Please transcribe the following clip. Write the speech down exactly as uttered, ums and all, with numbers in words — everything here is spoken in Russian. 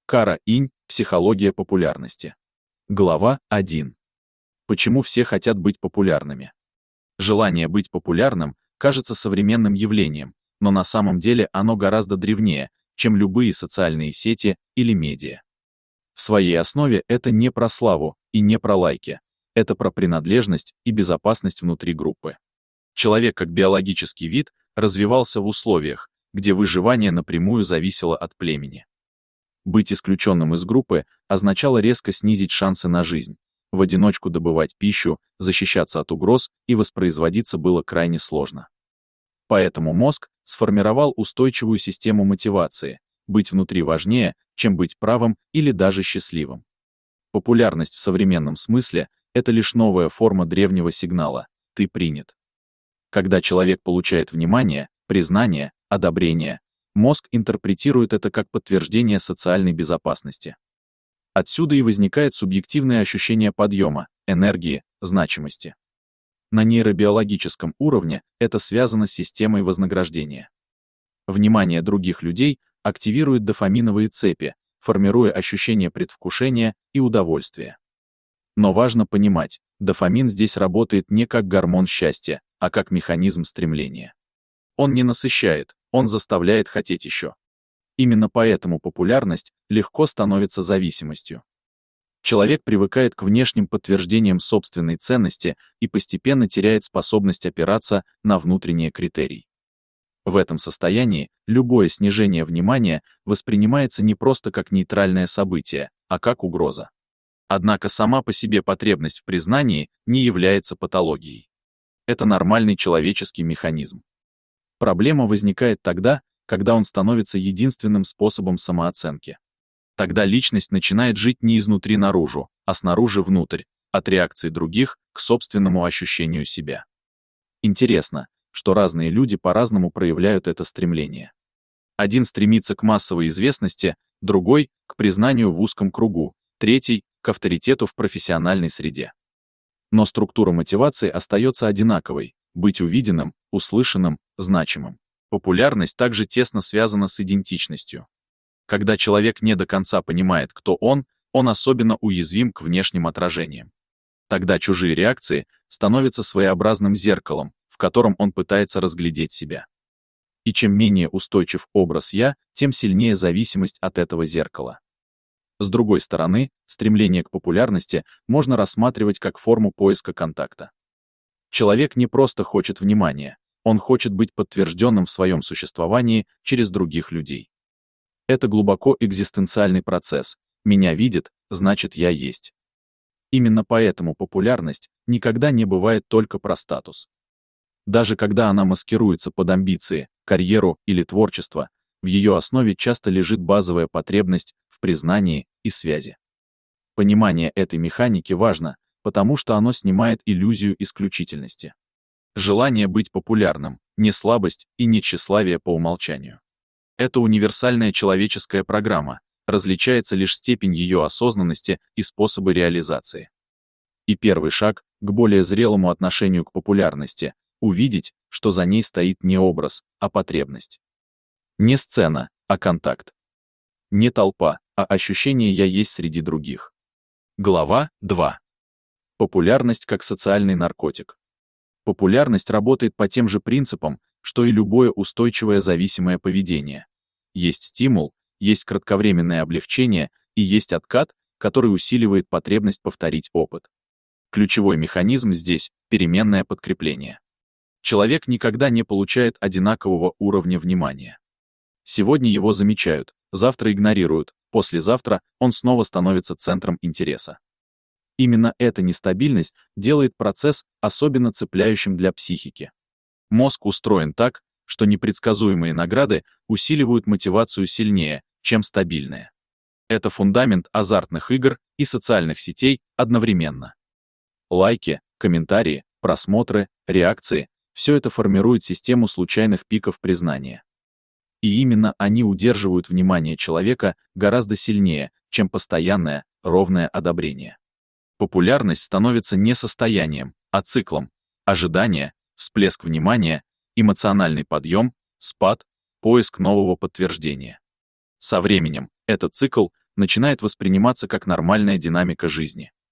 Кара Инь. Психология популярности. Глава один. Почему все хотят быть популярными? Желание быть популярным кажется современным явлением, но на самом деле оно гораздо древнее, чем любые социальные сети или медиа. В своей основе это не про славу и не про лайки, это про принадлежность и безопасность внутри группы. Человек как биологический вид развивался в условиях, где выживание напрямую зависело от племени. Быть исключенным из группы означало резко снизить шансы на жизнь, в одиночку добывать пищу, защищаться от угроз и воспроизводиться было крайне сложно. Поэтому мозг сформировал устойчивую систему мотивации, быть внутри важнее, чем быть правым или даже счастливым. Популярность в современном смысле — это лишь новая форма древнего сигнала «ты принят». Когда человек получает внимание, признание, одобрение, мозг интерпретирует это как подтверждение социальной безопасности. Отсюда и возникает субъективное ощущение подъема, энергии, значимости. На нейробиологическом уровне это связано с системой вознаграждения. Внимание других людей активирует дофаминовые цепи, формируя ощущение предвкушения и удовольствия. Но важно понимать, дофамин здесь работает не как гормон счастья, а как механизм стремления. Он не насыщает, он заставляет хотеть еще. Именно поэтому популярность легко становится зависимостью. Человек привыкает к внешним подтверждениям собственной ценности и постепенно теряет способность опираться на внутренние критерии. В этом состоянии любое снижение внимания воспринимается не просто как нейтральное событие, а как угроза. Однако сама по себе потребность в признании не является патологией. Это нормальный человеческий механизм. Проблема возникает тогда, когда он становится единственным способом самооценки. Тогда личность начинает жить не изнутри наружу, а снаружи внутрь, от реакции других к собственному ощущению себя. Интересно, что разные люди по-разному проявляют это стремление. Один стремится к массовой известности, другой — к признанию в узком кругу, третий — к авторитету в профессиональной среде. Но структура мотивации остается одинаковой — быть увиденным, услышанным, значимым. Популярность также тесно связана с идентичностью. Когда человек не до конца понимает, кто он, он особенно уязвим к внешним отражениям. Тогда чужие реакции становятся своеобразным зеркалом, в котором он пытается разглядеть себя. И чем менее устойчив образ «я», тем сильнее зависимость от этого зеркала. С другой стороны, стремление к популярности можно рассматривать как форму поиска контакта. Человек не просто хочет внимания, он хочет быть подтвержденным в своем существовании через других людей. Это глубоко экзистенциальный процесс. Меня видят, значит, я есть. Именно поэтому популярность никогда не бывает только про статус. Даже когда она маскируется под амбиции, карьеру или творчество, в ее основе часто лежит базовая потребность в признании и связи. Понимание этой механики важно, потому что оно снимает иллюзию исключительности. Желание быть популярным — не слабость и не тщеславие по умолчанию. Это универсальная человеческая программа, различается лишь степень ее осознанности и способы реализации. И первый шаг к более зрелому отношению к популярности — увидеть, что за ней стоит не образ, а потребность. Не сцена, а контакт. Не толпа, а ощущение «я есть среди других». Глава два. Популярность как социальный наркотик. Популярность работает по тем же принципам, что и любое устойчивое зависимое поведение. Есть стимул, есть кратковременное облегчение и есть откат, который усиливает потребность повторить опыт. Ключевой механизм здесь — переменное подкрепление. Человек никогда не получает одинакового уровня внимания. Сегодня его замечают, завтра игнорируют, послезавтра он снова становится центром интереса. Именно эта нестабильность делает процесс особенно цепляющим для психики. Мозг устроен так, что непредсказуемые награды усиливают мотивацию сильнее, чем стабильные. Это фундамент азартных игр и социальных сетей одновременно. Лайки, комментарии, просмотры, реакции — все это формирует систему случайных пиков признания. И именно они удерживают внимание человека гораздо сильнее, чем постоянное, ровное одобрение. Популярность становится не состоянием, а циклом. Ожидание, всплеск внимания, эмоциональный подъем, спад, поиск нового подтверждения. Со временем этот цикл начинает восприниматься как нормальная динамика жизни.